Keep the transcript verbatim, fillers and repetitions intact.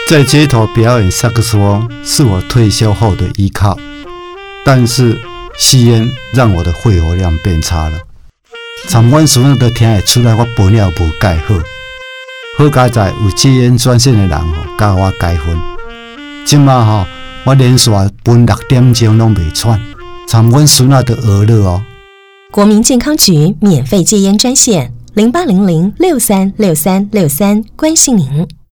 在街头表演萨克斯风是我退休后的依靠，但是吸烟让我的肺活量变差了。参观时候都听得出来我肥了无介好，好佳在有戒烟专线的人吼，教我改分。即马吼，我连续分六点钟拢袂喘，参观时候都饿了哦。 国民健康局免费戒烟专线零八零零六三六三六三，关心您。